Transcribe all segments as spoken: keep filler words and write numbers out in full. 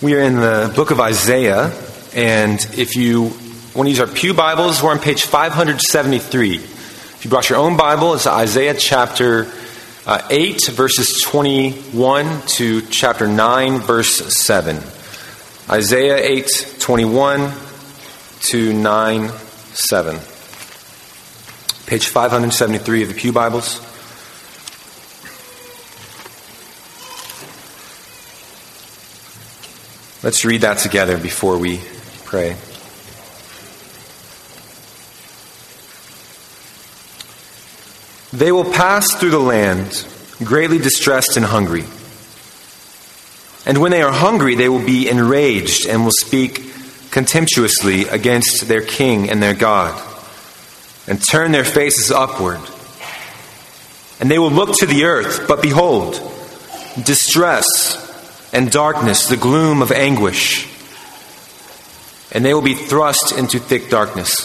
We are in the book of Isaiah, and if you want to use our pew Bibles, we're on page five seventy-three. If you brought your own Bible, it's Isaiah chapter uh, eight, verses twenty-one to chapter nine, verse seven. Isaiah eight, twenty-one to nine, seven. Page five seventy-three of the pew Bibles. Let's read that together before we pray. They will pass through the land, greatly distressed and hungry. And when they are hungry, they will be enraged and will speak contemptuously against their king and their God, and turn their faces upward. And they will look to the earth, but behold, distress and darkness, the gloom of anguish, and they will be thrust into thick darkness.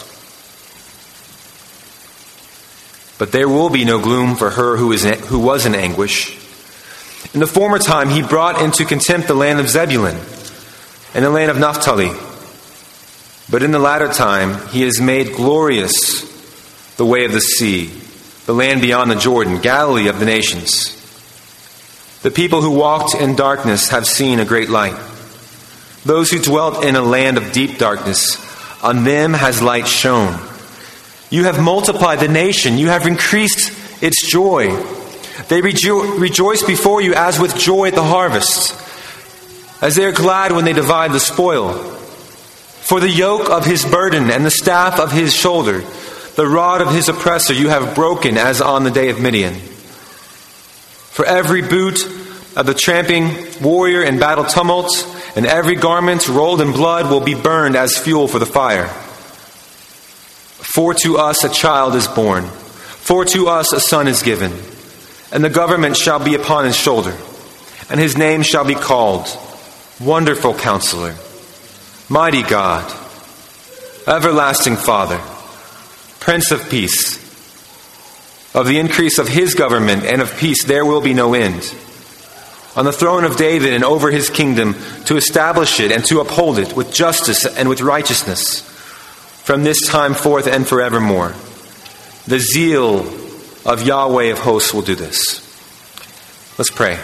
But there will be no gloom for her who is who was in anguish. In the former time he brought into contempt the land of Zebulun and the land of Naphtali. But in the latter time he has made glorious the way of the sea, the land beyond the Jordan, Galilee of the nations. The people who walked in darkness have seen a great light. Those who dwelt in a land of deep darkness, on them has light shone. You have multiplied the nation. You have increased its joy. They rejo- rejoice before you as with joy at the harvest, as they are glad when they divide the spoil. For the yoke of his burden and the staff of his shoulder, the rod of his oppressor you have broken as on the day of Midian. For every boot of the tramping warrior in battle tumult, and every garment rolled in blood will be burned as fuel for the fire. For to us a child is born, for to us a son is given, and the government shall be upon his shoulder, and his name shall be called Wonderful Counselor, Mighty God, Everlasting Father, Prince of Peace. Of the increase of his government and of peace there will be no end. On the throne of David and over his kingdom, to establish it and to uphold it with justice and with righteousness, from this time forth and forevermore. The zeal of Yahweh of hosts will do this. Let's pray.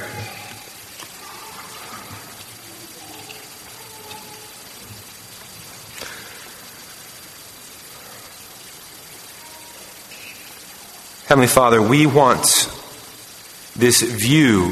Heavenly Father, we want this view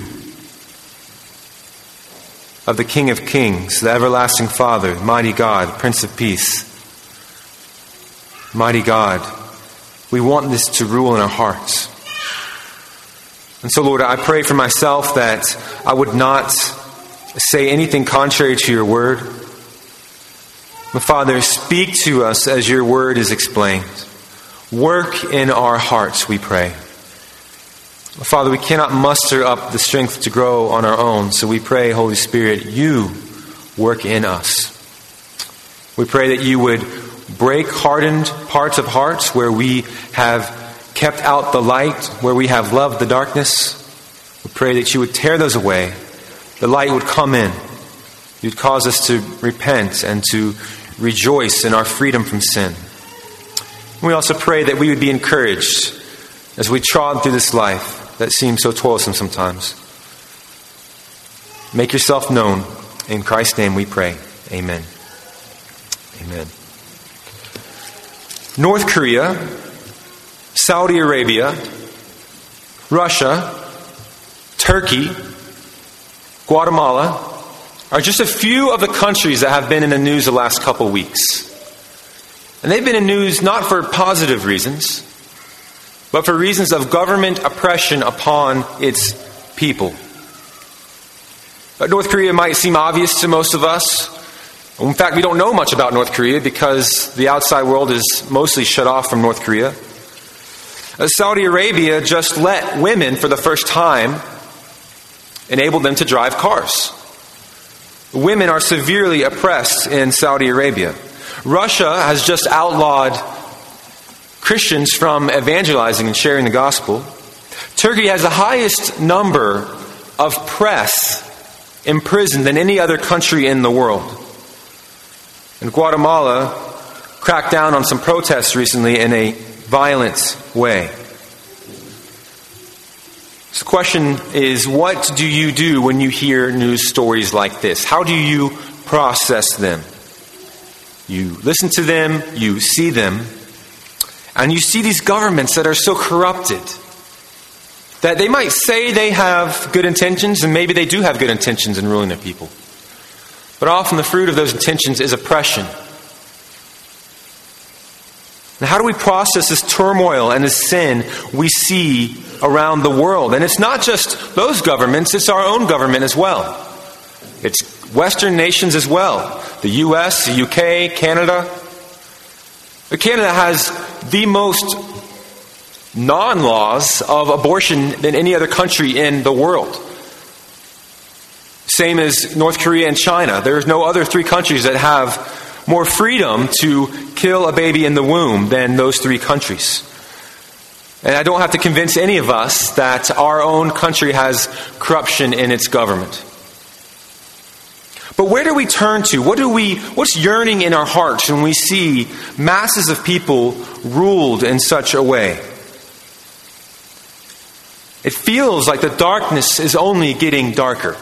of the King of Kings, the everlasting Father, mighty God, Prince of Peace. Mighty God, we want this to rule in our hearts. And so, Lord, I pray for myself that I would not say anything contrary to your word. But Father, speak to us as your word is explained. Work in our hearts, we pray. Father, we cannot muster up the strength to grow on our own, so we pray, Holy Spirit, you work in us. We pray that you would break hardened parts of hearts where we have kept out the light, where we have loved the darkness. We pray that you would tear those away. The light would come in. You'd cause us to repent and to rejoice in our freedom from sin. We also pray that we would be encouraged as we trod through this life that seems so toilsome sometimes. Make yourself known. In Christ's name we pray. Amen. Amen. North Korea, Saudi Arabia, Russia, Turkey, Guatemala are just a few of the countries that have been in the news the last couple weeks. And they've been in news not for positive reasons, but for reasons of government oppression upon its people. But North Korea might seem obvious to most of us. In fact, we don't know much about North Korea because the outside world is mostly shut off from North Korea. Saudi Arabia just let women, for the first time, enable them to drive cars. Women are severely oppressed in Saudi Arabia. Russia has just outlawed Christians from evangelizing and sharing the gospel. Turkey has the highest number of press imprisoned than any other country in the world. And Guatemala cracked down on some protests recently in a violent way. So the question is, what do you do when you hear news stories like this? How do you process them? You listen to them, you see them, and you see these governments that are so corrupted that they might say they have good intentions, and maybe they do have good intentions in ruling their people. But often the fruit of those intentions is oppression. Now, how do we process this turmoil and this sin we see around the world? And it's not just those governments, it's our own government as well. It's Western nations as well. The U S, the U K, Canada. Canada has the most non-laws of abortion than any other country in the world. Same as North Korea and China. There's no other three countries that have more freedom to kill a baby in the womb than those three countries. And I don't have to convince any of us that our own country has corruption in its government. But where do we turn to? What do we, what's yearning in our hearts when we see masses of people ruled in such a way? It feels like the darkness is only getting darker.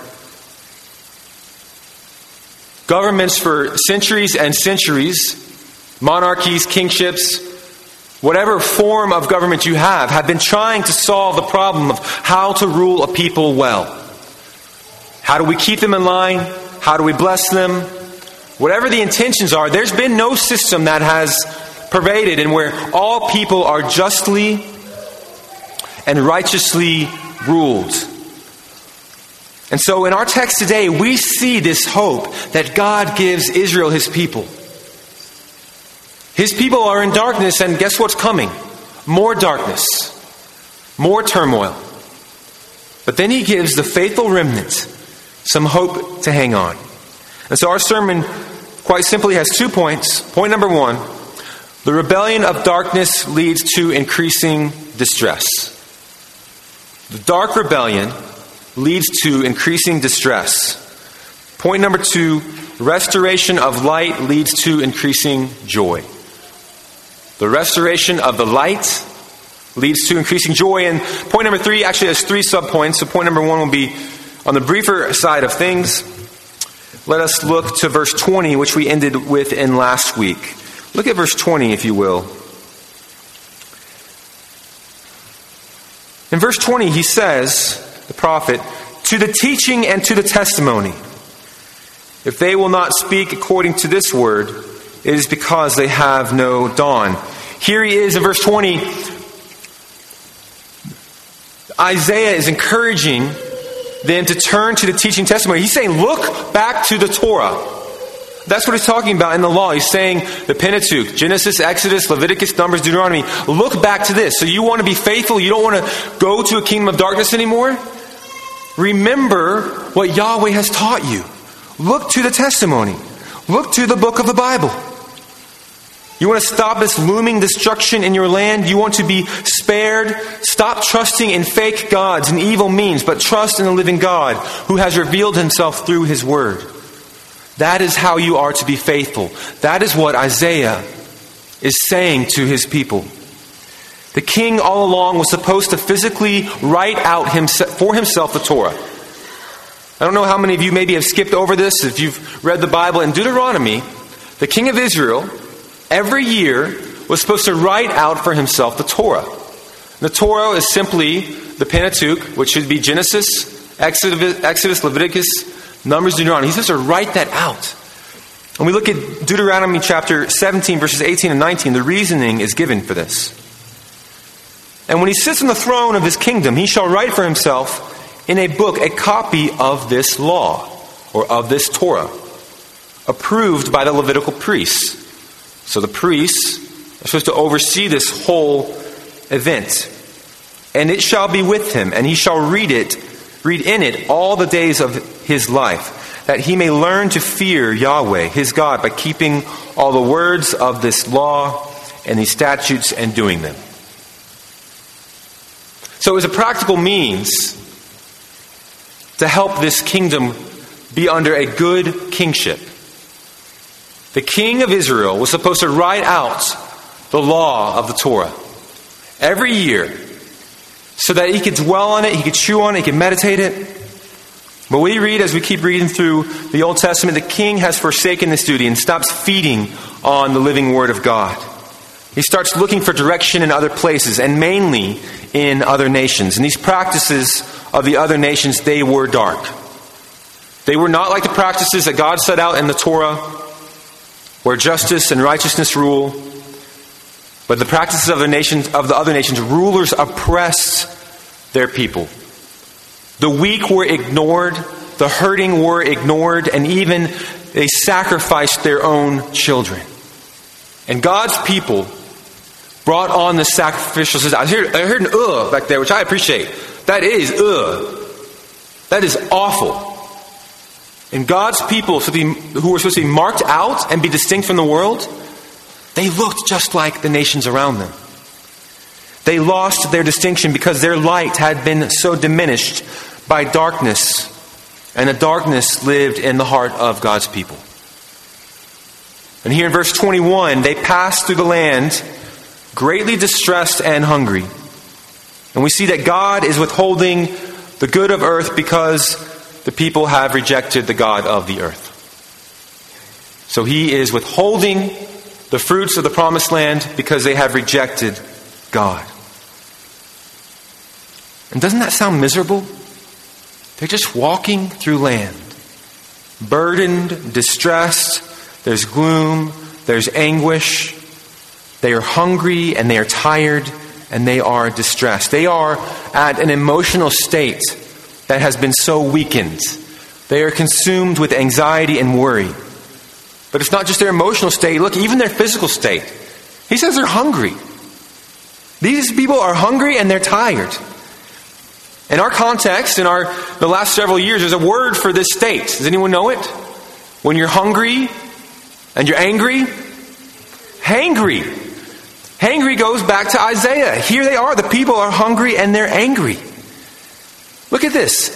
Governments for centuries and centuries, monarchies, kingships, whatever form of government you have, have been trying to solve the problem of how to rule a people well. How do we keep them in line? How do we bless them? Whatever the intentions are, there's been no system that has pervaded and where all people are justly and righteously ruled. And so in our text today, we see this hope that God gives Israel, His people. His people are in darkness, and guess what's coming? More darkness. More turmoil. But then He gives the faithful remnant some hope to hang on. And so our sermon, quite simply, has two points. Point number one, the rebellion of darkness leads to increasing distress. The dark rebellion leads to increasing distress. Point number two, restoration of light leads to increasing joy. The restoration of the light leads to increasing joy. And point number three actually has three subpoints. So point number one will be on the briefer side of things. Let us look to verse twenty, which we ended with in last week. Look at verse twenty, if you will. In verse twenty, he says, the prophet, to the teaching and to the testimony. If they will not speak according to this word, it is because they have no dawn. Here he is in verse twenty. Isaiah is encouraging them to turn to the teaching testimony. He's saying, look back to the Torah. That's what he's talking about in the law. He's saying the Pentateuch, Genesis, Exodus, Leviticus, Numbers, Deuteronomy. Look back to this. So you want to be faithful? You don't want to go to a kingdom of darkness anymore? Remember what Yahweh has taught you. Look to the testimony. Look to the book of the Bible. You want to stop this looming destruction in your land? You want to be spared? Stop trusting in fake gods and evil means, but trust in the living God who has revealed Himself through His Word. That is how you are to be faithful. That is what Isaiah is saying to his people. The king all along was supposed to physically write out himself, for himself the Torah. I don't know how many of you maybe have skipped over this. If you've read the Bible, in Deuteronomy, the king of Israel every year was supposed to write out for himself the Torah. The Torah is simply the Pentateuch, which should be Genesis, Exodus, Exodus, Leviticus, Numbers, Deuteronomy. He's supposed to write that out. When we look at Deuteronomy chapter seventeen, verses eighteen and nineteen, the reasoning is given for this. And when he sits on the throne of his kingdom, he shall write for himself in a book a copy of this law, or of this Torah, approved by the Levitical priests. So the priests are supposed to oversee this whole event. And it shall be with him, and he shall read it, read in it all the days of his life, that he may learn to fear Yahweh, his God, by keeping all the words of this law and these statutes and doing them. So as a practical means to help this kingdom be under a good kingship. The king of Israel was supposed to write out the law of the Torah every year so that he could dwell on it, he could chew on it, he could meditate it. But we read, as we keep reading through the Old Testament, the king has forsaken this duty and stops feeding on the living Word of God. He starts looking for direction in other places, and mainly in other nations. And these practices of the other nations, they were dark. They were not like the practices that God set out in the Torah, where justice and righteousness rule. But the practices of the nations, of the other nations, rulers oppressed their people. The weak were ignored, the hurting were ignored, and even they sacrificed their own children. And God's people brought on the sacrificial system. I heard, I heard an ugh back there, which I appreciate. That is ugh. That is awful. And God's people, who were supposed to be marked out and be distinct from the world, they looked just like the nations around them. They lost their distinction because their light had been so diminished by darkness, and the darkness lived in the heart of God's people. And here in verse twenty-one, they passed through the land greatly distressed and hungry. And we see that God is withholding the good of earth because the people have rejected the God of the earth. So he is withholding the fruits of the promised land because they have rejected God. And doesn't that sound miserable? They're just walking through land, burdened, distressed. There's gloom, there's anguish. They are hungry and they are tired and they are distressed. They are at an emotional state that has been so weakened. They are consumed with anxiety and worry. But it's not just their emotional state. Look, even their physical state. He says they're hungry. These people are hungry and they're tired. In our context, in our the last several years, there's a word for this state. Does anyone know it? When you're hungry and you're angry? Hangry. Hangry goes back to Isaiah. Here they are. The people are hungry and they're angry. Look at this.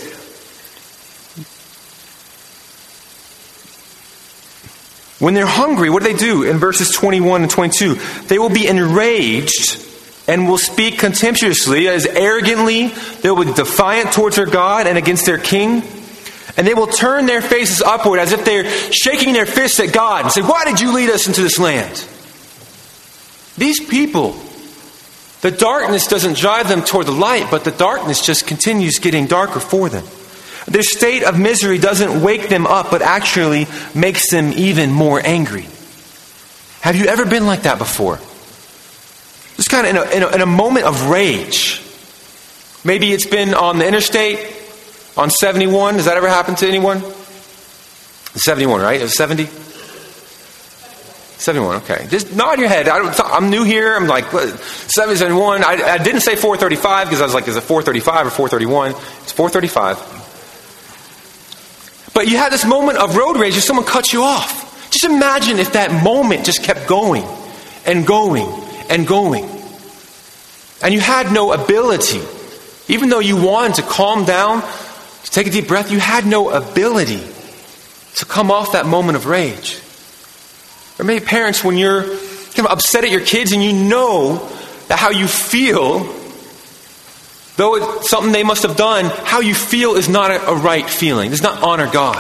When they're hungry, what do they do? In verses twenty-one and twenty-two, they will be enraged and will speak contemptuously, as arrogantly. They will be defiant towards their God and against their king. And they will turn their faces upward as if they're shaking their fists at God and say, "Why did you lead us into this land?" These people, the darkness doesn't drive them toward the light, but the darkness just continues getting darker for them. Their state of misery doesn't wake them up, but actually makes them even more angry. Have you ever been like that before? Just kind of in a, in a, in a moment of rage. Maybe it's been on the interstate, on seventy-one. Does that ever happen to anyone? seventy-one, right? It was seventy? seventy-one, okay. Just nod your head. I don't, I'm new here. I'm like, seventy, seventy-one. I, I didn't say four thirty-five because I was like, is it four thirty-five or four thirty-one? It's four thirty-five. But you had this moment of road rage and someone cut you off. Just imagine if that moment just kept going and going and going. And you had no ability. Even though you wanted to calm down, to take a deep breath, you had no ability to come off that moment of rage. Or maybe parents, when you're kind of upset at your kids and you know that how you feel, though it's something they must have done, how you feel is not a, a right feeling. It does not honor God.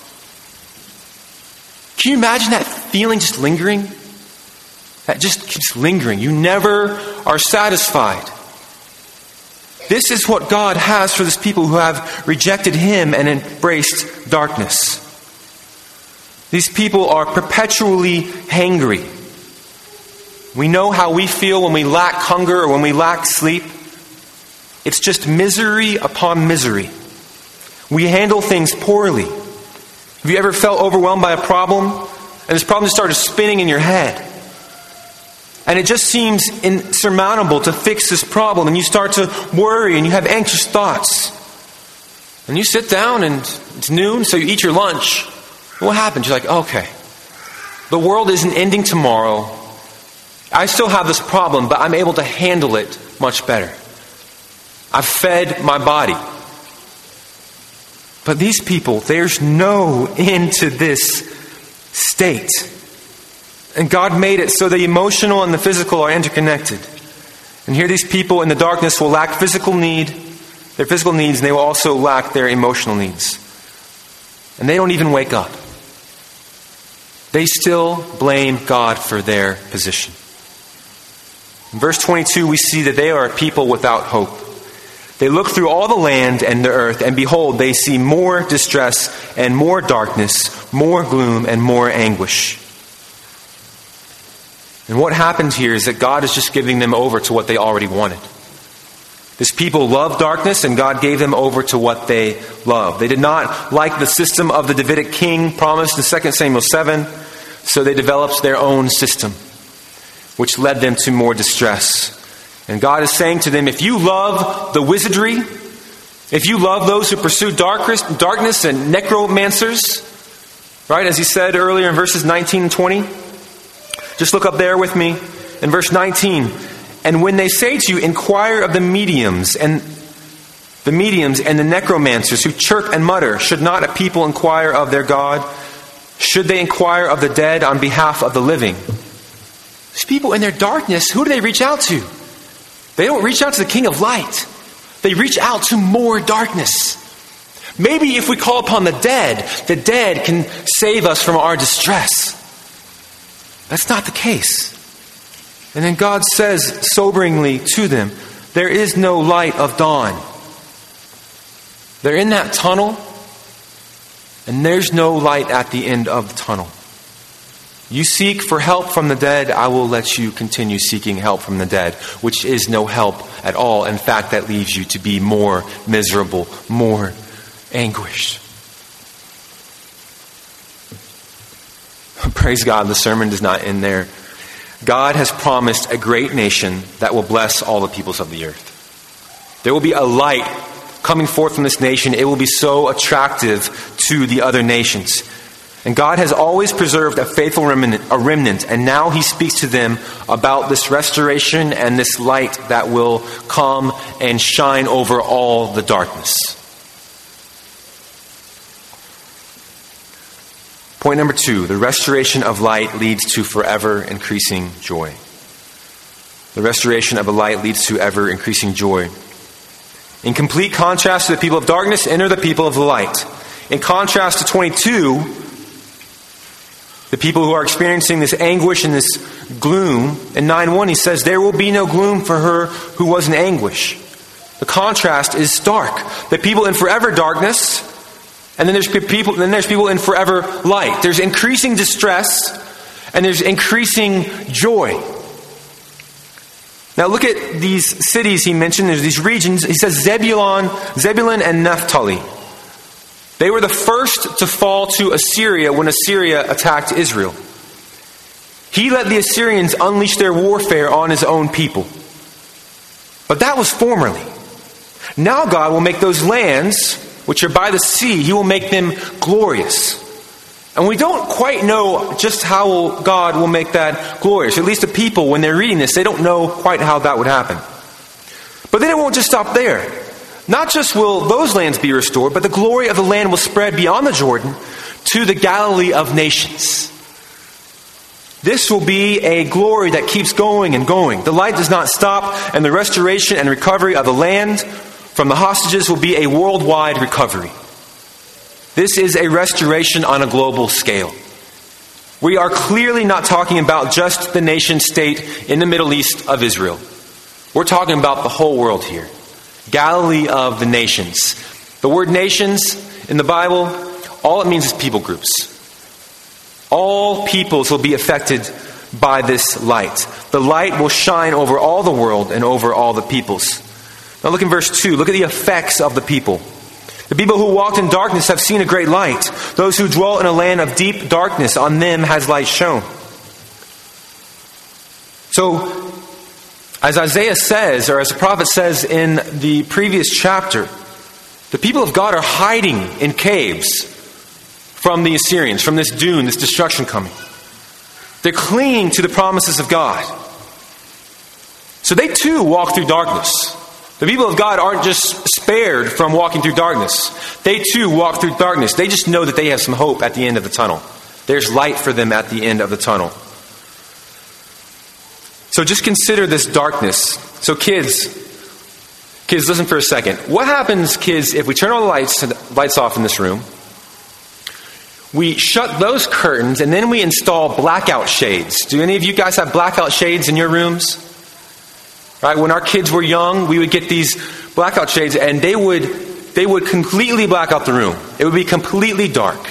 Can you imagine that feeling just lingering? That just keeps lingering. You never are satisfied. This is what God has for this people who have rejected Him and embraced darkness. These people are perpetually hangry. We know how we feel when we lack hunger or when we lack sleep. It's just misery upon misery. We handle things poorly. Have you ever felt overwhelmed by a problem and this problem just started spinning in your head? And it just seems insurmountable to fix this problem, and you start to worry and you have anxious thoughts. And you sit down and it's noon, so you eat your lunch. What happens? You're like, okay, the world isn't ending tomorrow. I still have this problem, but I'm able to handle it much better. I've fed my body. But these people, there's no end to this state. And God made it so the emotional and the physical are interconnected. And here these people in the darkness will lack physical need, their physical needs, and they will also lack their emotional needs. And they don't even wake up. They still blame God for their position. In verse twenty-two, we see that they are a people without hope. They look through all the land and the earth, and behold, they see more distress and more darkness, more gloom and more anguish. And what happens here is that God is just giving them over to what they already wanted. This people loved darkness, and God gave them over to what they loved. They did not like the system of the Davidic king promised in Second Samuel seven, so they developed their own system, which led them to more distress. And God is saying to them, if you love the wizardry, if you love those who pursue darkness, darkness and necromancers, right, as he said earlier in verses nineteen and twenty, just look up there with me in verse nineteen. And when they say to you, inquire of the mediums and the mediums and the necromancers who chirp and mutter, should not a people inquire of their God? Should they inquire of the dead on behalf of the living? These people in their darkness, who do they reach out to? They don't reach out to the King of Light. They reach out to more darkness. Maybe if we call upon the dead, the dead can save us from our distress. That's not the case. And then God says soberingly to them, there is no light of dawn. They're in that tunnel, and there's no light at the end of the tunnel. You seek for help from the dead, I will let you continue seeking help from the dead, which is no help at all. In fact, that leaves you to be more miserable, more anguished. Praise God, the sermon does not end there. God has promised a great nation that will bless all the peoples of the earth. There will be a light coming forth from this nation. It will be so attractive to the other nations. And God has always preserved a faithful remnant, a remnant, and now he speaks to them about this restoration and this light that will come and shine over all the darkness. Point number two, the restoration of light leads to forever increasing joy. The restoration of the light leads to ever increasing joy. In complete contrast to the people of darkness, enter the people of the light. In contrast to twenty-two, the people who are experiencing this anguish and this gloom, in nine one he says, there will be no gloom for her who was in anguish. The contrast is stark. The people in forever darkness, and then there's people, then there's people in forever light. There's increasing distress, and there's increasing joy. Now look at these cities he mentioned. There's these regions. He says Zebulun, Zebulun and Naphtali. They were the first to fall to Assyria when Assyria attacked Israel. He let the Assyrians unleash their warfare on his own people. But that was formerly. Now God will make those lands, which are by the sea, he will make them glorious. And we don't quite know just how God will make that glorious. At least the people, when they're reading this, they don't know quite how that would happen. But then it won't just stop there. Not just will those lands be restored, but the glory of the land will spread beyond the Jordan to the Galilee of nations. This will be a glory that keeps going and going. The light does not stop, and the restoration and recovery of the land from the hostages will be a worldwide recovery. This is a restoration on a global scale. We are clearly not talking about just the nation state in the Middle East of Israel. We're talking about the whole world here. Galilee of the nations. The word nations in the Bible, all it means is people groups. All peoples will be affected by this light. The light will shine over all the world and over all the peoples. Now look in verse two. Look at the effects of the people. The people who walked in darkness have seen a great light. Those who dwell in a land of deep darkness, on them has light shone. So, as Isaiah says, or as the prophet says in the previous chapter, the people of God are hiding in caves from the Assyrians, from this doom, this destruction coming. They're clinging to the promises of God. So they too walk through darkness. The people of God aren't just spared from walking through darkness. They too walk through darkness. They just know that they have some hope at the end of the tunnel. There's light for them at the end of the tunnel. So just consider this darkness. So kids, kids, listen for a second. What happens, kids, if we turn all the lights, lights off in this room? We shut those curtains and then we install blackout shades. Do any of you guys have blackout shades in your rooms? Right, when our kids were young, we would get these blackout shades and they would they would completely black out the room. It would be completely dark.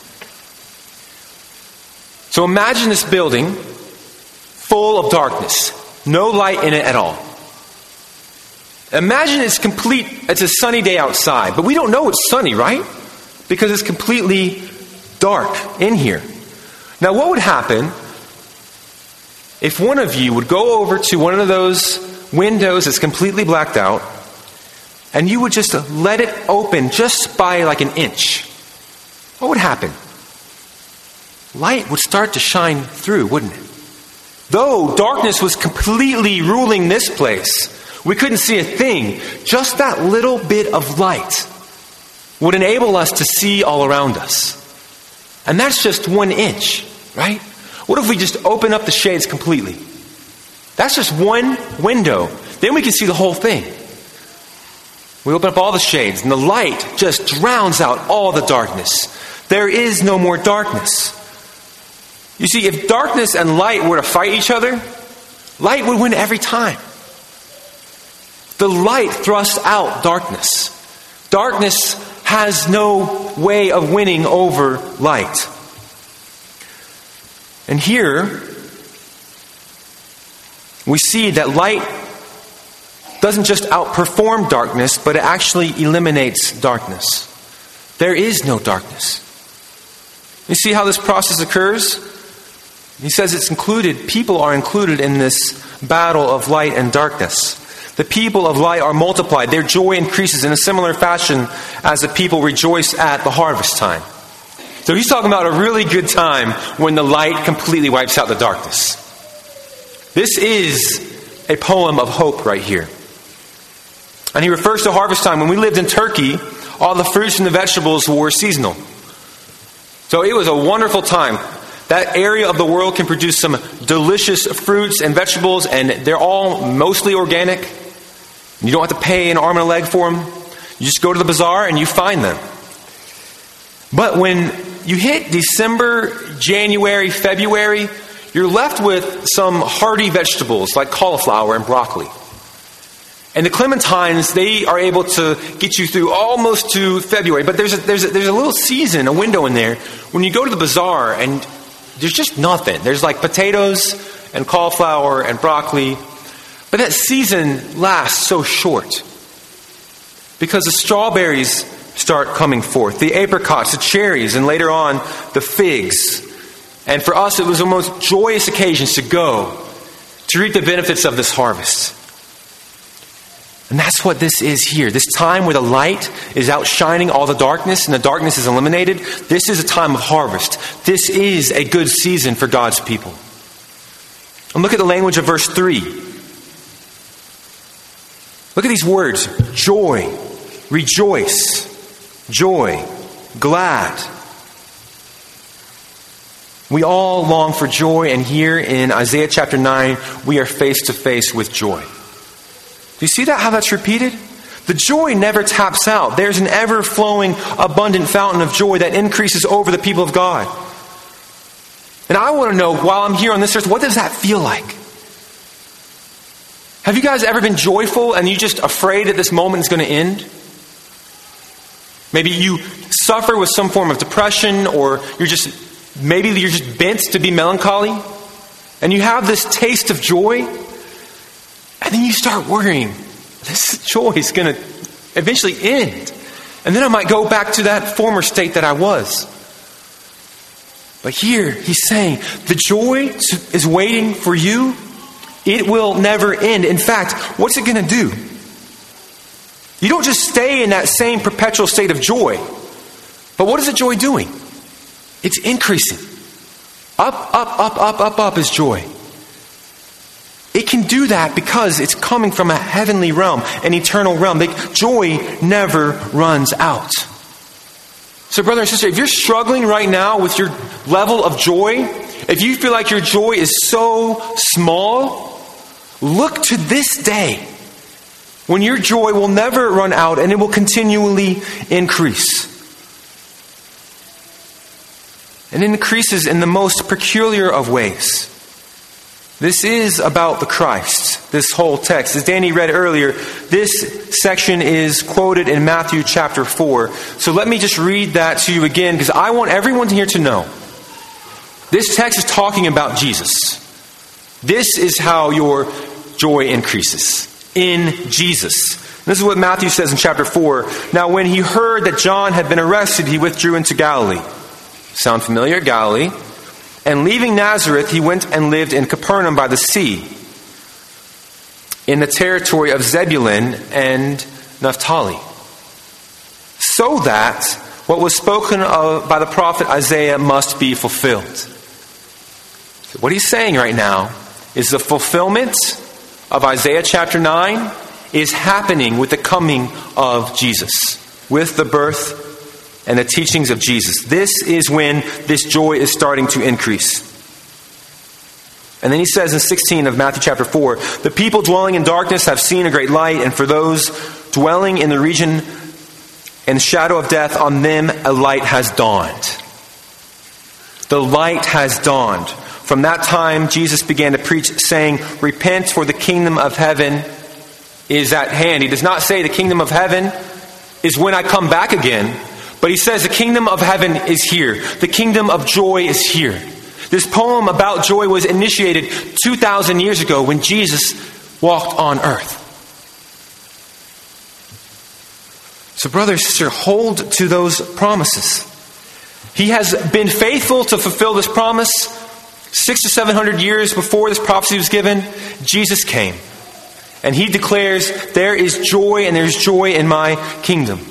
So imagine this building full of darkness. No light in it at all. Imagine it's complete, it's a sunny day outside, but we don't know it's sunny, right? Because it's completely dark in here. Now what would happen if one of you would go over to one of those windows that's completely blacked out, and you would just let it open just by like an inch? What would happen? Light would start to shine through, wouldn't it? Though darkness was completely ruling this place, we couldn't see a thing. Just that little bit of light would enable us to see all around us. And that's just one inch, right? What if we just open up the shades completely? That's just one window. Then we can see the whole thing. We open up all the shades and the light just drowns out all the darkness. There is no more darkness. You see, if darkness and light were to fight each other, light would win every time. The light thrusts out darkness. Darkness has no way of winning over light. And here, we see that light doesn't just outperform darkness, but it actually eliminates darkness. There is no darkness. You see how this process occurs? He says it's included, people are included in this battle of light and darkness. The people of light are multiplied. Their joy increases in a similar fashion as the people rejoice at the harvest time. So he's talking about a really good time when the light completely wipes out the darkness. This is a poem of hope right here. And he refers to harvest time. When we lived in Turkey, all the fruits and the vegetables were seasonal. So it was a wonderful time. That area of the world can produce some delicious fruits and vegetables, and they're all mostly organic. You don't have to pay an arm and a leg for them. You just go to the bazaar and you find them. But when you hit December, January, February, you're left with some hardy vegetables like cauliflower and broccoli. And the clementines, they are able to get you through almost to February. But there's a, there's a, there's a little season, a window in there, when you go to the bazaar and there's just nothing. There's like potatoes and cauliflower and broccoli. But that season lasts so short. Because the strawberries start coming forth, the apricots, the cherries, and later on the figs. And for us, it was the most joyous occasions to go to reap the benefits of this harvest. And that's what this is here. This time where the light is outshining all the darkness and the darkness is eliminated. This is a time of harvest. This is a good season for God's people. And look at the language of verse three. Look at these words. Joy, rejoice, joy, glad. We all long for joy, and here in Isaiah chapter nine, we are face to face with joy. Do you see that, how that's repeated? The joy never taps out. There's an ever-flowing, abundant fountain of joy that increases over the people of God. And I want to know, while I'm here on this earth, what does that feel like? Have you guys ever been joyful and you're just afraid that this moment is going to end? Maybe you suffer with some form of depression, or you're just, maybe you're just bent to be melancholy, and you have this taste of joy. And then you start worrying, this joy is going to eventually end. And then I might go back to that former state that I was. But here, he's saying, the joy is waiting for you. It will never end. In fact, what's it going to do? You don't just stay in that same perpetual state of joy. But what is the joy doing? It's increasing. Up, up, up, up, up, up is joy. It can do that because it's coming from a heavenly realm, an eternal realm. Like, joy never runs out. So brother and sister, if you're struggling right now with your level of joy, if you feel like your joy is so small, look to this day when your joy will never run out and it will continually increase. And it increases in the most peculiar of ways. This is about the Christ, this whole text. As Danny read earlier, this section is quoted in Matthew chapter four. So let me just read that to you again, because I want everyone here to know. This text is talking about Jesus. This is how your joy increases. In Jesus. This is what Matthew says in chapter four. Now when he heard that John had been arrested, he withdrew into Galilee. Sound familiar? Galilee. And leaving Nazareth, he went and lived in Capernaum by the sea, in the territory of Zebulun and Naphtali, so that what was spoken of by the prophet Isaiah must be fulfilled. So what he's saying right now is the fulfillment of Isaiah chapter nine is happening with the coming of Jesus, with the birth and the teachings of Jesus. This is when this joy is starting to increase. And then he says in sixteen of Matthew chapter four, the people dwelling in darkness have seen a great light, and for those dwelling in the region and shadow of death, on them a light has dawned. The light has dawned. From that time, Jesus began to preach, saying, repent, for the kingdom of heaven is at hand. He does not say the kingdom of heaven is when I come back again. But he says the kingdom of heaven is here. The kingdom of joy is here. This poem about joy was initiated two thousand years ago when Jesus walked on earth. So brother, sister, hold to those promises. He has been faithful to fulfill this promise. Six to seven hundred years before this prophecy was given, Jesus came. And he declares, there is joy and there's joy in my kingdom.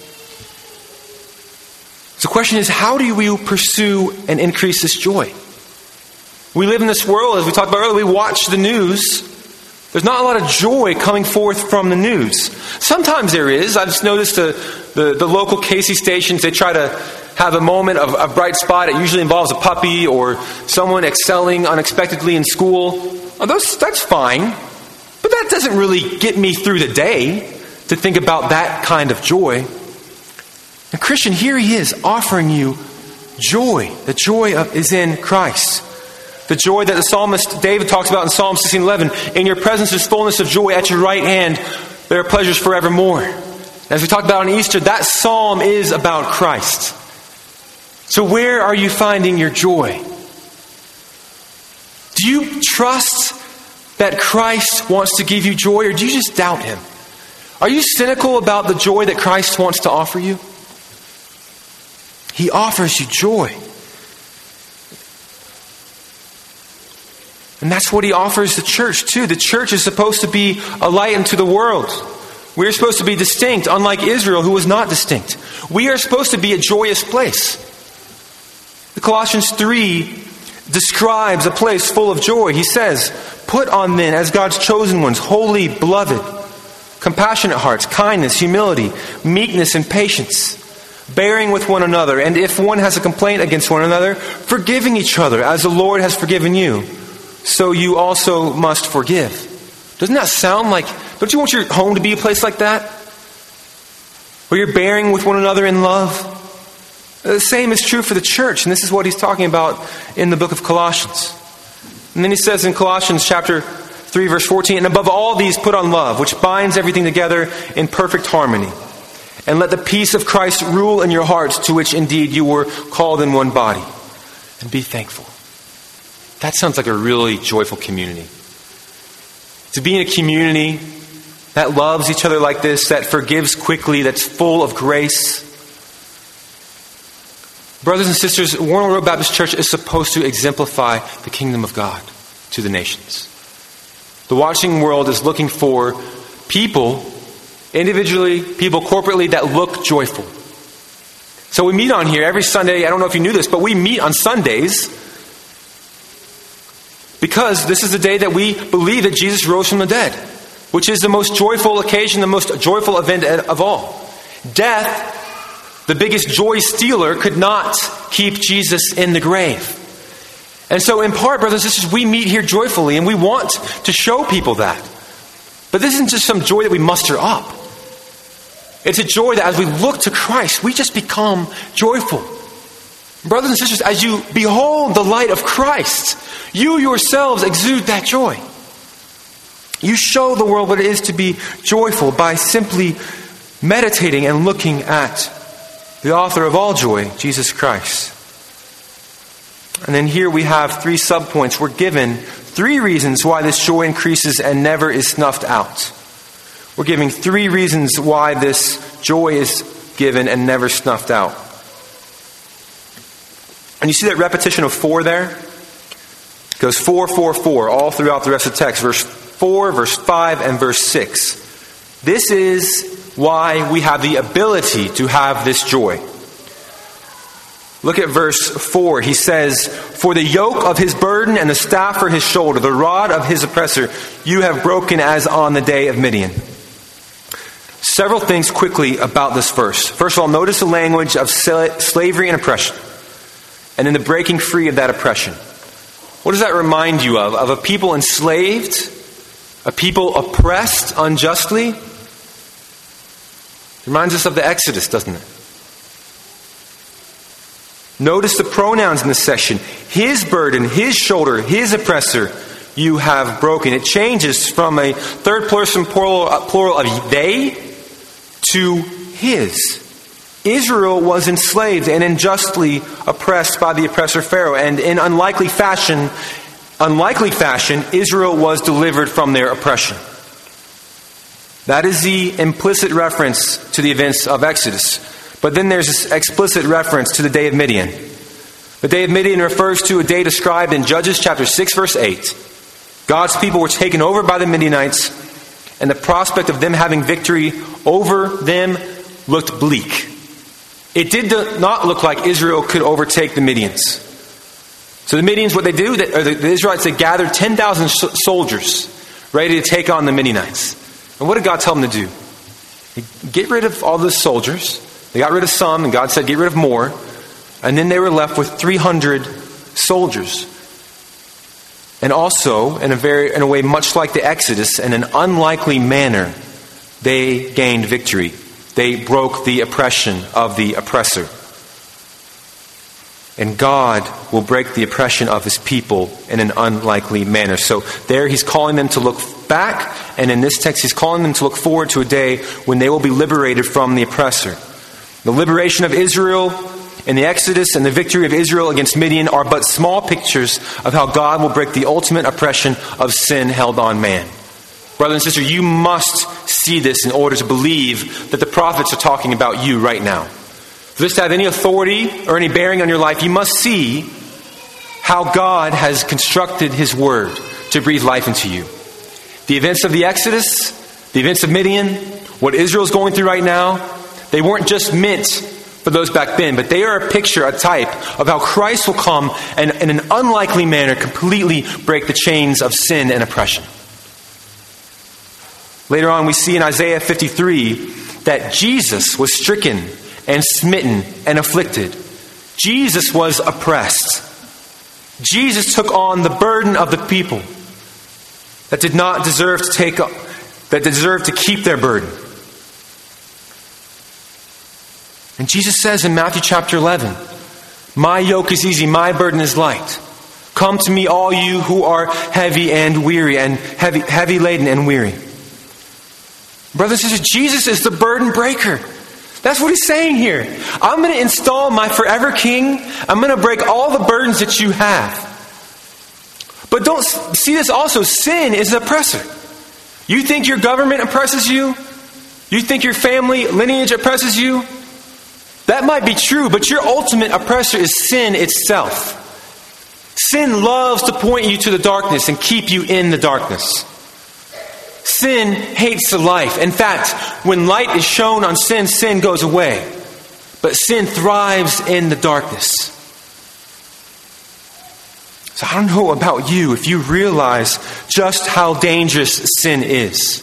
The question is, how do we pursue and increase this joy? We live in this world, as we talked about earlier, we watch the news. There's not a lot of joy coming forth from the news. Sometimes there is. I've just noticed the, the, the local Casey stations, they try to have a moment of a bright spot. It usually involves a puppy or someone excelling unexpectedly in school. Oh, those, that's fine. But that doesn't really get me through the day to think about that kind of joy. And Christian, here he is offering you joy. The joy of, is in Christ. The joy that the psalmist David talks about in Psalm sixteen eleven. In your presence is fullness of joy. At your right hand there are pleasures forevermore. As we talked about on Easter, that psalm is about Christ. So where are you finding your joy? Do you trust that Christ wants to give you joy, or do you just doubt Him? Are you cynical about the joy that Christ wants to offer you? He offers you joy. And that's what He offers the church too. The church is supposed to be a light unto the world. We're supposed to be distinct, unlike Israel, who was not distinct. We are supposed to be a joyous place. The Colossians three describes a place full of joy. He says, put on then, as God's chosen ones, holy, beloved, compassionate hearts, kindness, humility, meekness, and patience, bearing with one another, and if one has a complaint against one another, forgiving each other, as the Lord has forgiven you, so you also must forgive. Doesn't that sound like, don't you want your home to be a place like that? Where you're bearing with one another in love? The same is true for the church, and this is what he's talking about in the book of Colossians. And then he says in Colossians chapter three, verse fourteen, and above all these put on love, which binds everything together in perfect harmony. And let the peace of Christ rule in your hearts, to which indeed you were called in one body. And be thankful. That sounds like a really joyful community. To be in a community that loves each other like this, that forgives quickly, that's full of grace. Brothers and sisters, Warren Road Baptist Church is supposed to exemplify the kingdom of God to the nations. The watching world is looking for people, individually, people corporately, that look joyful. So we meet on here every Sunday. I don't know if you knew this, but we meet on Sundays Because this is the day that we believe that Jesus rose from the dead, which is the most joyful occasion, the most joyful event of all. Death, the biggest joy stealer, could not keep Jesus in the grave. And so in part, brothers and sisters, we meet here joyfully, and we want to show people that. But this isn't just some joy that we muster up. It's a joy that as we look to Christ, we just become joyful. Brothers and sisters, as you behold the light of Christ, you yourselves exude that joy. You show the world what it is to be joyful by simply meditating and looking at the author of all joy, Jesus Christ. And then here we have three subpoints. We're given three reasons why this joy increases and never is snuffed out. We're giving three reasons why this joy is given and never snuffed out. And you see that repetition of four there? It goes four, four, four, all throughout the rest of the text. Verse four, verse five, and verse six. This is why we have the ability to have this joy. Look at verse four. He says, "For the yoke of his burden and the staff for his shoulder, the rod of his oppressor, you have broken as on the day of Midian." Several things quickly about this verse. First of all, notice the language of slavery and oppression, and then the breaking free of that oppression. What does that remind you of? Of a people enslaved? A people oppressed unjustly? It reminds us of the Exodus, doesn't it? Notice the pronouns in this section. His burden, his shoulder, his oppressor, you have broken. It changes from a third person plural, plural of they to his. Israel was enslaved and unjustly oppressed by the oppressor Pharaoh, and in unlikely fashion, unlikely fashion, Israel was delivered from their oppression. That is the implicit reference to the events of Exodus. But then there's this explicit reference to the day of Midian. The day of Midian refers to a day described in Judges chapter six, verse eight. God's people were taken over by the Midianites, and the prospect of them having victory over them looked bleak. It did not look like Israel could overtake the Midians. So the Midians, what they do, or the Israelites, they gathered ten thousand soldiers ready to take on the Midianites. And what did God tell them to do? Get rid of all the soldiers. They got rid of some, and God said, get rid of more. And then they were left with three hundred soldiers. And also, in a very, in a way much like the Exodus, in an unlikely manner, they gained victory. They broke the oppression of the oppressor. And God will break the oppression of his people in an unlikely manner. So there he's calling them to look back, and in this text he's calling them to look forward to a day when they will be liberated from the oppressor. The liberation of Israel and the Exodus and the victory of Israel against Midian are but small pictures of how God will break the ultimate oppression of sin held on man. Brother and sister, you must see this in order to believe that the prophets are talking about you right now. For this to have any authority or any bearing on your life, you must see how God has constructed his word to breathe life into you. The events of the Exodus, the events of Midian, what Israel is going through right now, they weren't just meant for those back then, but they are a picture, a type of how Christ will come and in an unlikely manner completely break the chains of sin and oppression. Later on we see in Isaiah fifty-three that Jesus was stricken and smitten and afflicted. Jesus was oppressed. Jesus took on the burden of the people that did not deserve to take up, that deserved to keep their burden. And Jesus says in Matthew chapter eleven, "My yoke is easy, my burden is light. Come to me, all you who are heavy and weary, and heavy, heavy laden and weary." Brothers and sisters, Jesus is the burden breaker. That's what he's saying here. I'm going to install my forever king. I'm going to break all the burdens that you have. But don't see this also. Sin is an oppressor. You think your government oppresses you? You think your family lineage oppresses you? That might be true, but your ultimate oppressor is sin itself. Sin loves to point you to the darkness and keep you in the darkness. Sin hates the life. In fact, when light is shown on sin, sin goes away. But sin thrives in the darkness. So I don't know about you if you realize just how dangerous sin is.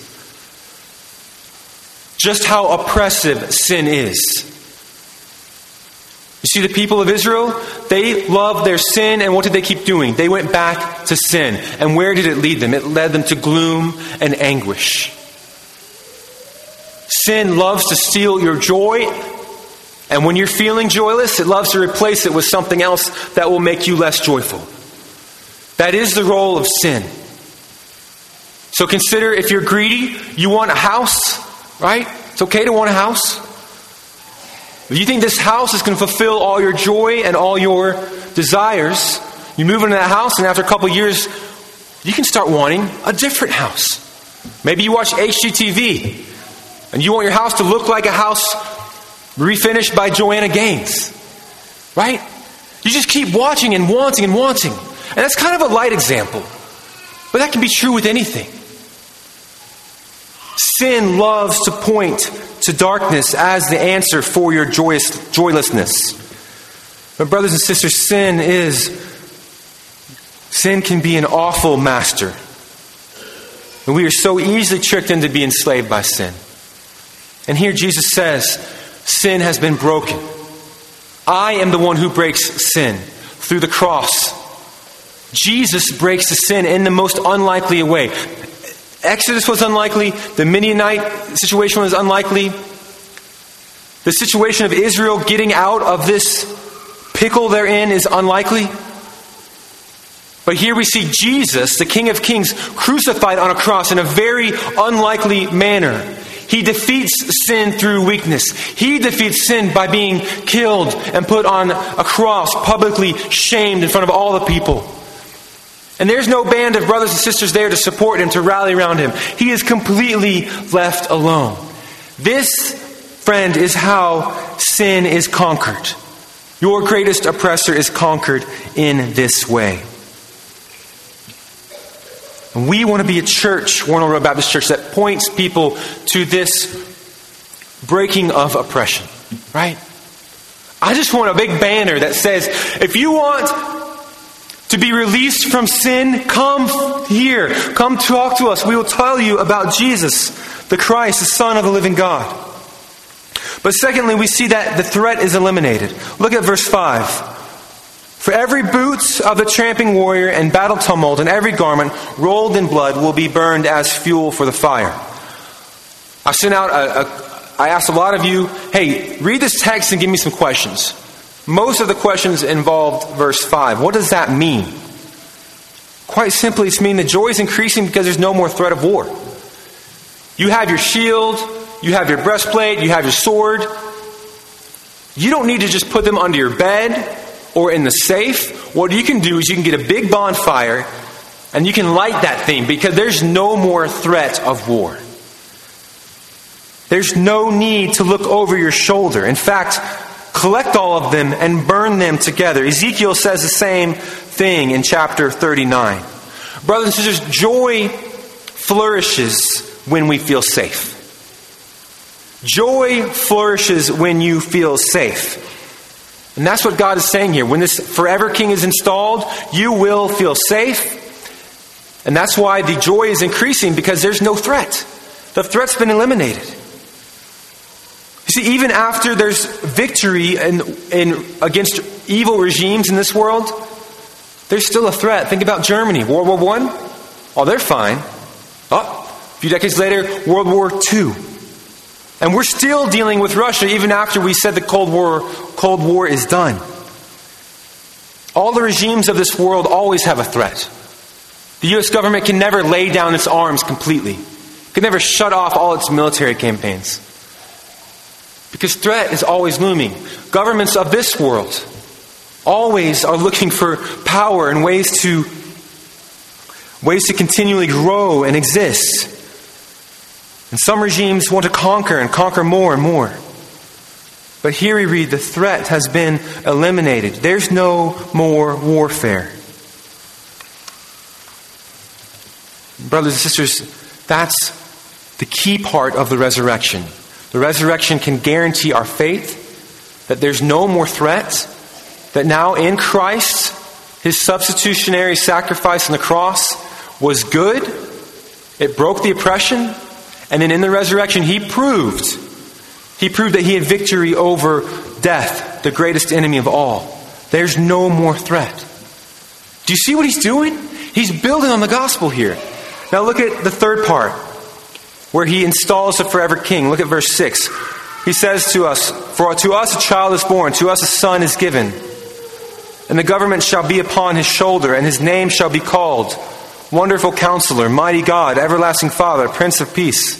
Just how oppressive sin is. You see, the people of Israel, they loved their sin, and what did they keep doing? They went back to sin. And where did it lead them? It led them to gloom and anguish. Sin loves to steal your joy, and when you're feeling joyless, it loves to replace it with something else that will make you less joyful. That is the role of sin. So consider, if you're greedy, you want a house, right? It's okay to want a house. If you think this house is going to fulfill all your joy and all your desires, you move into that house, and after a couple of years, you can start wanting a different house. Maybe you watch H G T V, and you want your house to look like a house refinished by Joanna Gaines. Right? You just keep watching and wanting and wanting. And that's kind of a light example. But that can be true with anything. Sin loves to point to darkness as the answer for your joyous, joylessness. But brothers and sisters, sin is, sin can be an awful master. And we are so easily tricked into being enslaved by sin. And here Jesus says, sin has been broken. I am the one who breaks sin through the cross. Jesus breaks the sin in the most unlikely way. Exodus was unlikely. The Midianite situation was unlikely. The situation of Israel getting out of this pickle they're in is unlikely. But here we see Jesus, the King of Kings, crucified on a cross in a very unlikely manner. He defeats sin through weakness. He defeats sin by being killed and put on a cross, publicly shamed in front of all the people. And there's no band of brothers and sisters there to support him, to rally around him. He is completely left alone. This, friend, is how sin is conquered. Your greatest oppressor is conquered in this way. And we want to be a church, Warner Road Baptist Church, that points people to this breaking of oppression. Right? I just want a big banner that says, if you want to be released from sin, come here. Come talk to us. We will tell you about Jesus, the Christ, the Son of the living God. But secondly, we see that the threat is eliminated. Look at verse five. For every boot of the tramping warrior and battle tumult and every garment rolled in blood will be burned as fuel for the fire. I sent out a, a I asked a lot of you, hey, read this text and give me some questions. Most of the questions involved verse five. What does that mean? Quite simply, it's mean the joy is increasing because there's no more threat of war. You have your shield, you have your breastplate, you have your sword. You don't need to just put them under your bed or in the safe. What you can do is you can get a big bonfire and you can light that thing because there's no more threat of war. There's no need to look over your shoulder. In fact, collect all of them and burn them together. Ezekiel says the same thing in chapter thirty-nine. Brothers and sisters, joy flourishes when we feel safe. Joy flourishes when you feel safe. And that's what God is saying here. When this forever king is installed, you will feel safe. And that's why the joy is increasing, because there's no threat. The threat's been eliminated. You see, even after there's victory in, in, against evil regimes in this world, there's still a threat. Think about Germany. World War One? Oh, they're fine. Oh, a few decades later, World War Two. And we're still dealing with Russia even after we said the Cold War, Cold War is done. All the regimes of this world always have a threat. The U S government can never lay down its arms completely. It can never shut off all its military campaigns. Because threat is always looming. Governments of this world always are looking for power and ways to ways to continually grow and exist. And some regimes want to conquer and conquer more and more. But here we read the threat has been eliminated. There's no more warfare. Brothers and sisters, that's the key part of the resurrection. The resurrection can guarantee our faith that there's no more threat, that now in Christ His substitutionary sacrifice on the cross was good. It broke the oppression. And then in the resurrection, he proved, he proved that he had victory over death, the greatest enemy of all. There's no more threat. Do you see what he's doing? He's building on the gospel here. Now look at the third part, where he installs a forever king. Look at verse six. He says to us, "For to us a child is born, to us a son is given. And the government shall be upon his shoulder, and his name shall be called Wonderful Counselor, Mighty God, Everlasting Father, Prince of Peace.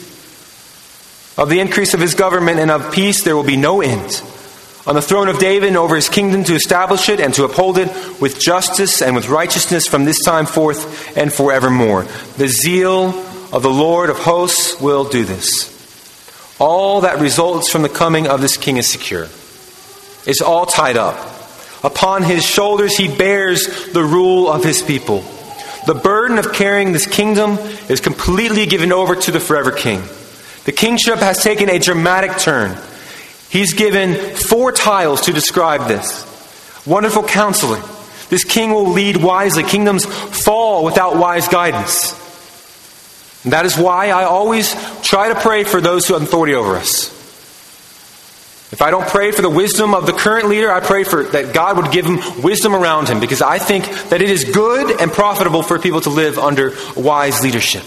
Of the increase of his government and of peace there will be no end. On the throne of David and over his kingdom, to establish it and to uphold it with justice and with righteousness from this time forth and forevermore. The zeal of the Lord of hosts will do this." All that results from the coming of this king is secure. It's all tied up. Upon his shoulders he bears the rule of his people. The burden of carrying this kingdom is completely given over to the forever king. The kingship has taken a dramatic turn. He's given four titles to describe this. Wonderful Counselor. This king will lead wisely. Kingdoms fall without wise guidance. And that is why I always try to pray for those who have authority over us. If I don't pray for the wisdom of the current leader, I pray for that God would give him wisdom around him, because I think that it is good and profitable for people to live under wise leadership.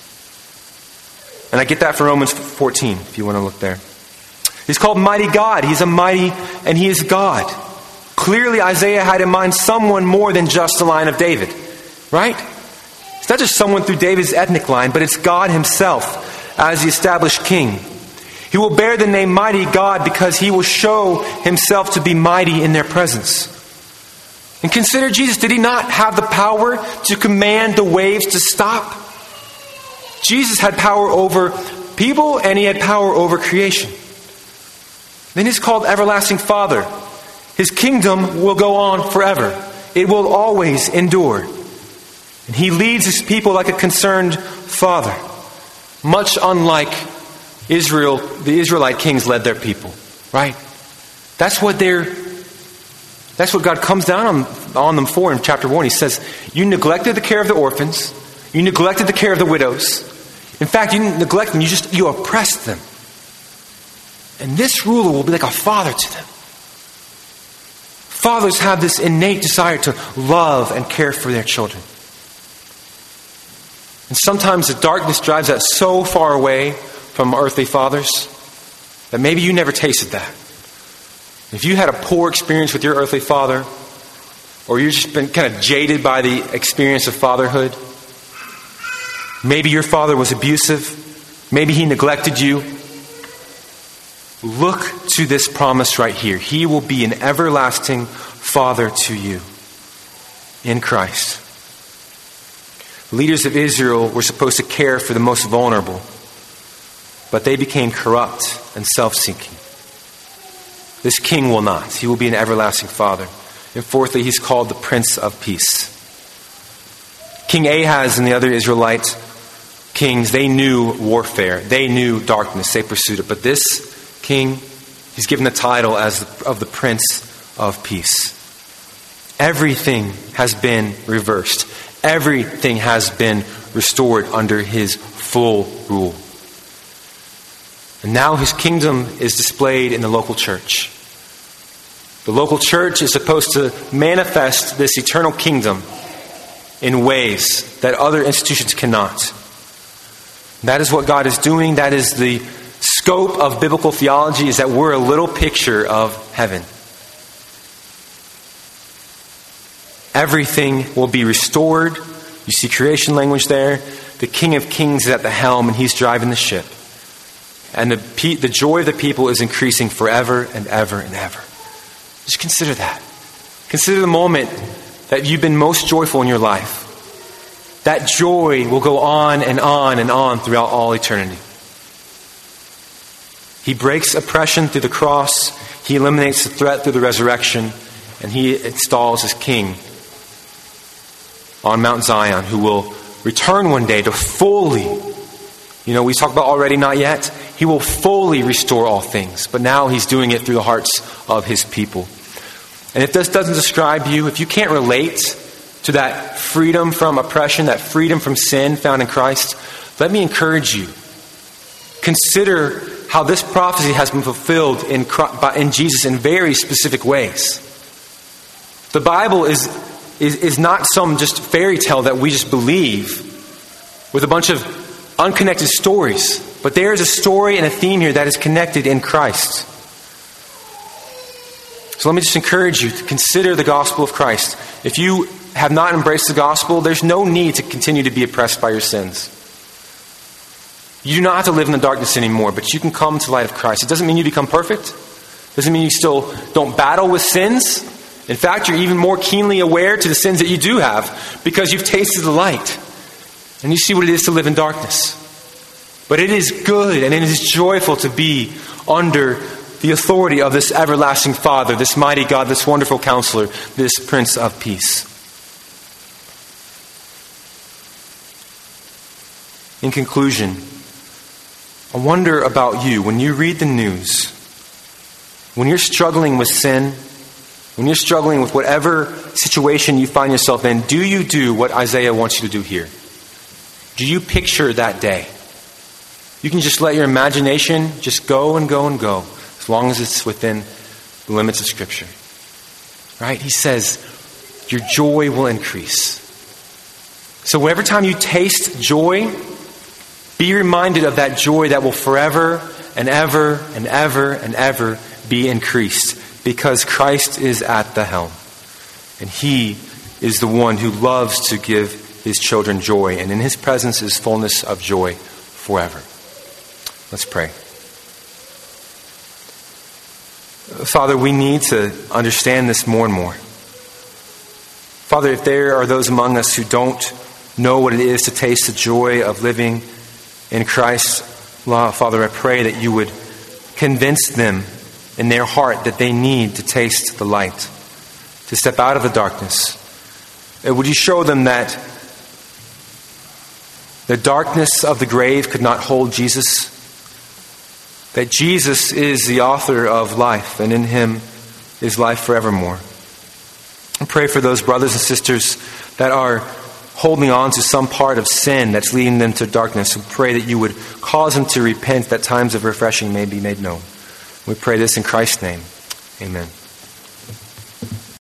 And I get that from Romans fourteen, if you want to look there. He's called Mighty God. He's a mighty, and he is God. Clearly, Isaiah had in mind someone more than just the line of David. Right? It's not just someone through David's ethnic line, but it's God himself as the established king. He will bear the name Mighty God because he will show himself to be mighty in their presence. And consider Jesus. Did he not have the power to command the waves to stop? Jesus had power over people, and he had power over creation. Then he's called Everlasting Father. His kingdom will go on forever. It will always endure. And he leads his people like a concerned father, much unlike Israel, the Israelite kings led their people, right? That's what they're, that's what God comes down on, on them for in chapter one. He says, you neglected the care of the orphans. You neglected the care of the widows. In fact, you didn't neglect them. You just, you oppressed them. And this ruler will be like a father to them. Fathers have this innate desire to love and care for their children. And sometimes the darkness drives that so far away from earthly fathers that maybe you never tasted that. If you had a poor experience with your earthly father, or you've just been kind of jaded by the experience of fatherhood, maybe your father was abusive, maybe he neglected you, look to this promise right here. He will be an everlasting Father to you in Christ. Leaders of Israel were supposed to care for the most vulnerable, but they became corrupt and self-seeking. This king will not. He will be an everlasting Father. And fourthly, he's called the Prince of Peace. King Ahaz and the other Israelite kings, they knew warfare. They knew darkness. They pursued it. But this king, he's given the title as the, of the Prince of Peace. Everything has been reversed. Everything has been restored under his full rule. And now his kingdom is displayed in the local church. The local church is supposed to manifest this eternal kingdom in ways that other institutions cannot. That is what God is doing. That is the scope of biblical theology, is that we're a little picture of heaven. Everything will be restored. You see creation language there. The King of Kings is at the helm and he's driving the ship. And the, pe- the joy of the people is increasing forever and ever and ever. Just consider that. Consider the moment that you've been most joyful in your life. That joy will go on and on and on throughout all eternity. He breaks oppression through the cross. He eliminates the threat through the resurrection. And he installs his king on Mount Zion, who will return one day to fully, you know, we talked about already, not yet. He will fully restore all things. But now he's doing it through the hearts of his people. And if this doesn't describe you, if you can't relate to that freedom from oppression, that freedom from sin found in Christ, let me encourage you. Consider how this prophecy has been fulfilled in, in Jesus in very specific ways. The Bible is, is, is not some just fairy tale that we just believe with a bunch of unconnected stories. But there is a story and a theme here that is connected in Christ. So let me just encourage you to consider the gospel of Christ. If you have not embraced the gospel, there's no need to continue to be oppressed by your sins. You do not have to live in the darkness anymore, but you can come to the light of Christ. It doesn't mean you become perfect. It doesn't mean you still don't battle with sins. In fact, you're even more keenly aware to the sins that you do have because you've tasted the light. And you see what it is to live in darkness. But it is good and it is joyful to be under the authority of this everlasting Father, this mighty God, this wonderful Counselor, this Prince of Peace. In conclusion, I wonder about you. When you read the news, when you're struggling with sin, when you're struggling with whatever situation you find yourself in, do you do what Isaiah wants you to do here? Do you picture that day? You can just let your imagination just go and go and go, as long as it's within the limits of Scripture. Right? He says, your joy will increase. So every time you taste joy, be reminded of that joy that will forever and ever and ever and ever be increased, because Christ is at the helm. And He is the one who loves to give His children joy. And in His presence is fullness of joy forever. Let's pray. Father, we need to understand this more and more. Father, if there are those among us who don't know what it is to taste the joy of living in Christ, Father, I pray that you would convince them in their heart that they need to taste the light, to step out of the darkness. And would you show them that the darkness of the grave could not hold Jesus? That Jesus is the author of life, and in Him is life forevermore. I pray for those brothers and sisters that are holding on to some part of sin that's leading them to darkness. We pray that you would cause them to repent, that times of refreshing may be made known. We pray this in Christ's name. Amen.